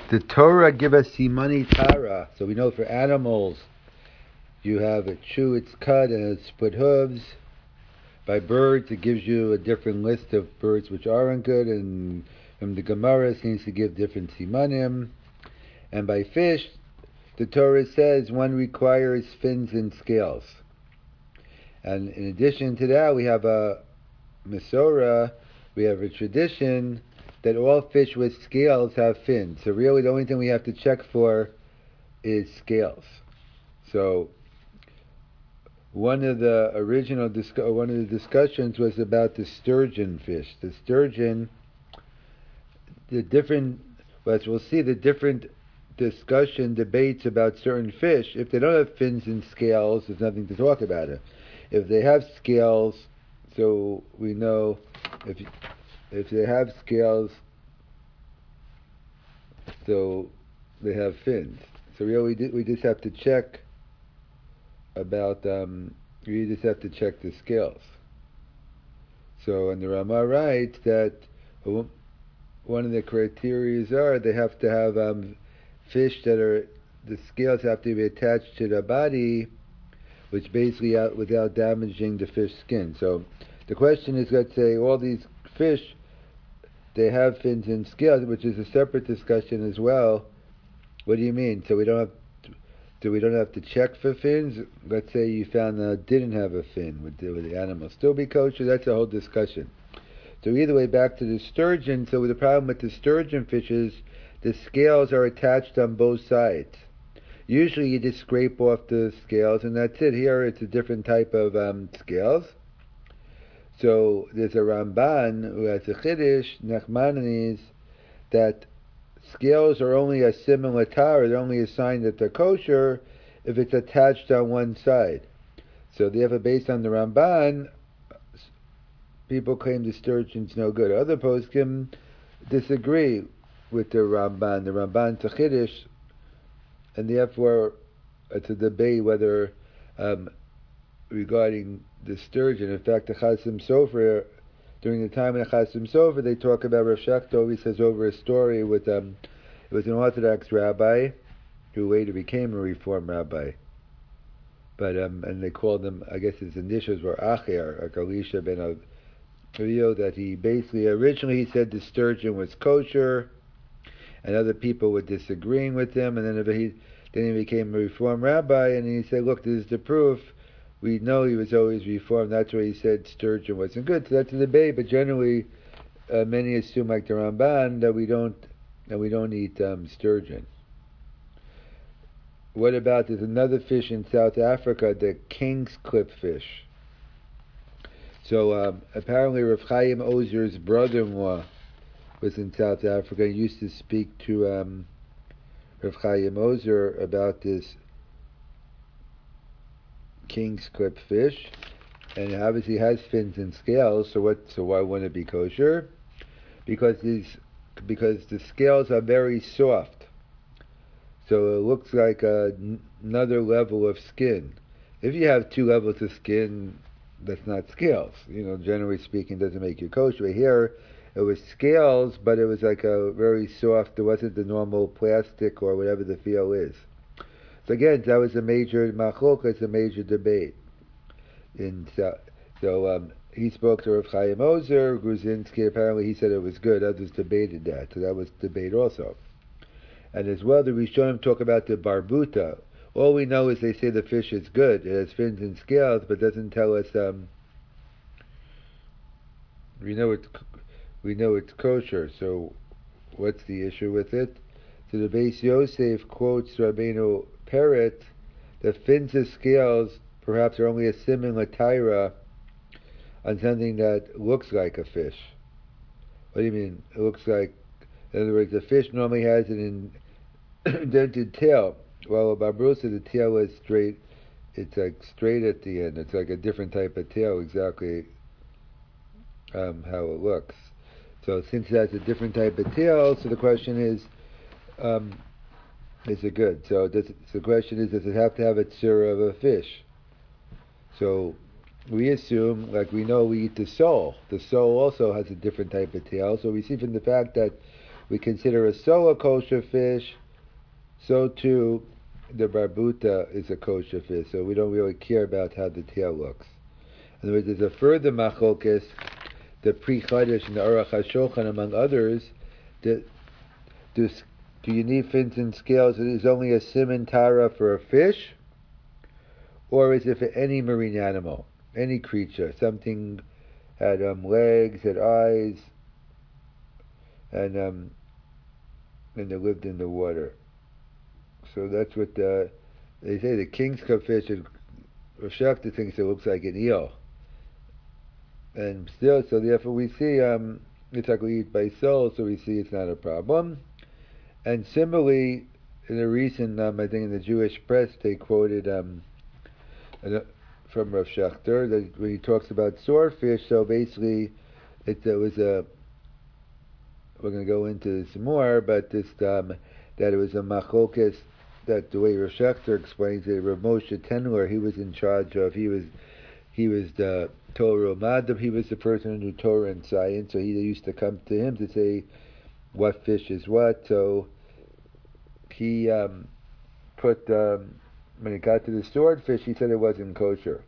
The Torah give us simani tara, so we know for animals you have it chew its cud and its put hooves. By birds, it gives you a different list of birds which aren't good, and from the Gemara seems to give different simanim. And by fish, the Torah says one requires fins and scales. And in addition to that, we have a Masorah, we have a tradition that all fish with scales have fins. So really the only thing we have to check for is scales. So one of the discussions was about the sturgeon fish. The sturgeon, as we'll see, the different debates about certain fish. If they don't have fins and scales, there's nothing to talk about it. If they have scales, so we know if they have scales, so they have fins. So we just have to check about we just have to check the scales. So, and the Rama writes that one of the criteria are they have to have fish that are the scales have to be attached to the body, which basically without damaging the fish skin. So the question is, let's say all these fish, they have fins and scales, which is a separate discussion as well. What do you mean? So we don't have to check for fins? Let's say you found that it didn't have a fin. Would the animal still be kosher? That's a whole discussion. So either way, back to the sturgeon. So the problem with the sturgeon fish is the scales are attached on both sides. Usually you just scrape off the scales and that's it. Here it's a different type of scales. So there's a Ramban who has a Chiddush, Nachmanides, that scales are only a similar tar, they're only a sign that they're kosher if it's attached on one side. So therefore, based on the Ramban, people claim the sturgeon's no good. Other poskim disagree with the Ramban. The Ramban's a Chiddush, and therefore it's a debate whether regarding the sturgeon. In fact, the Chasim Sofer, during the time of the Chasim Sofer, they talk about Rav Shachto. He says over a story with it was an Orthodox rabbi who later became a Reform rabbi. But and they called him, I guess his initials were Acher, like Elisha ben Avio, that he basically originally he said the sturgeon was kosher, and other people were disagreeing with him, and then he became a Reform rabbi, and he said, look, this is the proof. We know he was always Reformed. That's why he said sturgeon wasn't good. So that's a debate. But generally, many assume, like the Ramban, that we don't eat sturgeon. What about there's another fish in South Africa, the king's clip fish. So apparently, Rav Chaim Ozer's brother-in-law was in South Africa. He used to speak to Rav Chaim Ozer about this king's clip fish, and it obviously has fins and scales. So why wouldn't it be kosher? Because the scales are very soft, so it looks like another level of skin. If you have two levels of skin, that's not scales. Generally speaking, it doesn't make you kosher. But here, it was scales, but it was like a very soft. It wasn't the normal plastic or whatever the feel is. So again, that was a major machlokas, a major debate. He spoke to Rav Chaim Ozer, Gruzinski. Apparently, he said it was good. Others debated that, so that was debate also. And as well, the Rishonim talk about the barbuta. All we know is they say the fish is good. It has fins and scales, but doesn't tell us. We know it's kosher. So, what's the issue with it? So the Beis Yosef quotes Rabbeinu Peret, the fins and scales perhaps are only a similar tyra on something that looks like a fish. What do you mean? It looks like, in other words, the fish normally has an indented tail. Well, Babrusa, the tail is straight. It's like straight at the end. It's like a different type of tail, exactly how it looks. So since that's a different type of tail, so the question is it good? So the question is, does it have to have a tzura of a fish? So we assume, like we know, we eat the sole. The sole also has a different type of tail. So we see from the fact that we consider a sole a kosher fish, so too the barbuta is a kosher fish. So we don't really care about how the tail looks. In other words, there's a further machlokes, the Pri Chadash and the Aruch HaShulchan, among others, that do you need fins and scales? Is only a siman tara for a fish, or is it for any marine animal, any creature? Something had legs, had eyes, and they lived in the water. So that's what they say. The king's cup fish, Rosh Hashanah thinks it looks like an eel, and still, so therefore we see it's like we eat by soul, so we see it's not a problem. And similarly, in a recent, I think in the Jewish press, they quoted from Rav Shechter that when he talks about swordfish, so basically it was a, we're going to go into this more, but this that it was a machlokes, that the way Rav Shechter explains it, Rav Moshe Tenler, he was in charge of, he was the Torah Madab, he was the person who knew Torah and science, so he used to come to him to say what fish is what. So he put when it got to the swordfish, he said it wasn't kosher.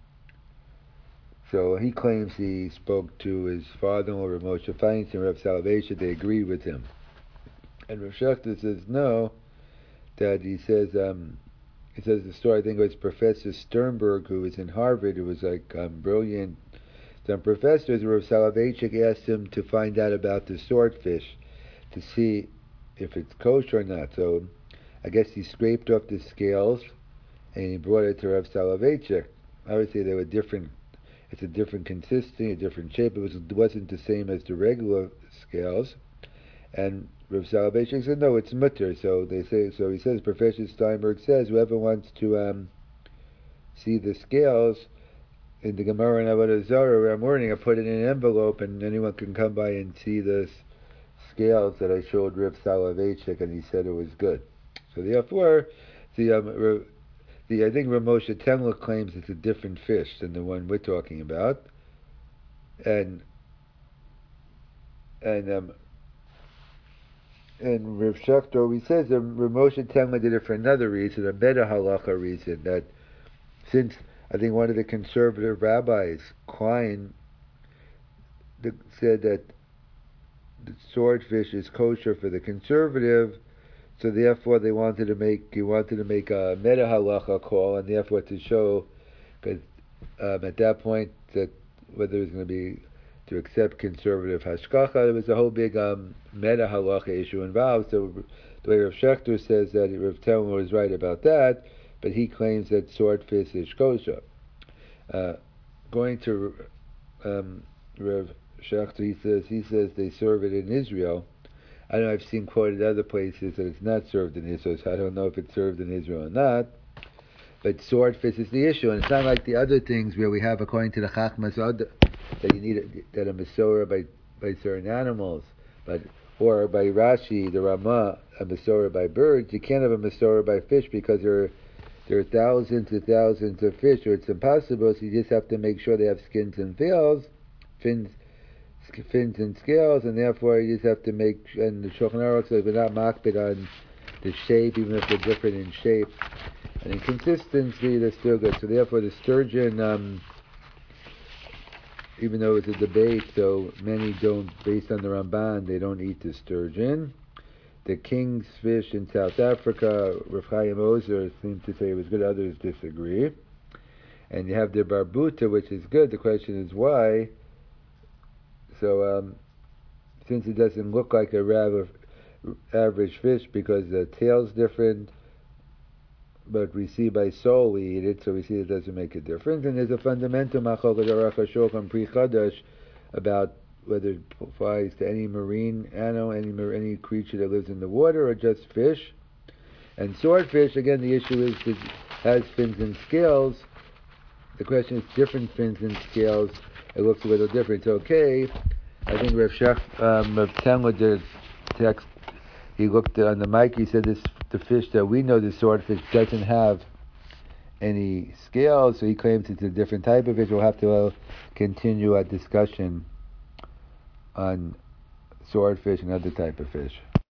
So he claims he spoke to his father-in-law, Rav Moshe Feinstein, and Rav Soloveitchik. They agreed with him. And Rav Shechter says no. That he says the story. I think it was Professor Sternberg, who was in Harvard, who was like brilliant. Some professors, Rav Soloveitchik, asked him to find out about the swordfish to see if it's kosher or not. So I guess he scraped off the scales and he brought it to Rav Soloveitchik. Obviously, they were different. It's a different consistency, a different shape. It wasn't the same as the regular scales. And Rav Soloveitchik said, no, it's mutter. So they say. So he says, Professor Steinberg says, whoever wants to see the scales in the Gemara and Avodah Zarah where I'm learning, I put it in an envelope, and anyone can come by and see the scales that I showed Rav Soloveitchik, and he said it was good. So therefore, I think Rav Moshe Temler claims it's a different fish than the one we're talking about, and Rav Shechter, he says that Rav Moshe Temler did it for another reason, a better halacha reason, that since I think one of the conservative rabbis, Klein, said that the swordfish is kosher for the conservative, so therefore he wanted to make a meta halacha call, and therefore to show, because at that point, that whether it was going to be to accept conservative hashkacha, there was a whole big meta halacha issue involved. So the way Rav Shechter says that Rav Telmer was right about that, but he claims that swordfish is kosher. Going to Rav Shechter, he says they serve it in Israel. I know I've seen quoted other places that it's not served in Israel, so I don't know if it's served in Israel or not. But swordfish is the issue, and it's not like the other things where we have, according to the Chachmas, that you need that a Masorah by certain animals, or by Rashi, the Ramah, a Masorah by birds. You can't have a Masorah by fish because there are thousands and thousands of fish, or it's impossible. So you just have to make sure they have skins and fins and scales, and therefore you just have to make. And the Shulchan Aruch says we're not makbid on the shape, even if they're different in shape and in consistency. They're still good. So therefore, the sturgeon, even though it's a debate, so many don't, based on the Ramban, they don't eat the sturgeon. The king's fish in South Africa, Rav Chaim Ozer seems to say it was good. Others disagree. And you have the barbuta, which is good. The question is why. So, since it doesn't look like a average fish because the tail's different, but we see by soul we eat it, so we see it doesn't make a difference. And there's a fundamental machlokes Aruch HaShulchan Pri Chadash about whether it applies to any marine animal, any creature that lives in the water, or just fish. And swordfish, again, the issue is it has fins and scales. The question is different fins and scales. It looks a little different. Okay, I think Rav Temler did text. He looked on the mic. He said the fish that we know, the swordfish, doesn't have any scales, so he claims it's a different type of fish. We'll have to continue our discussion on swordfish, and other type of fish.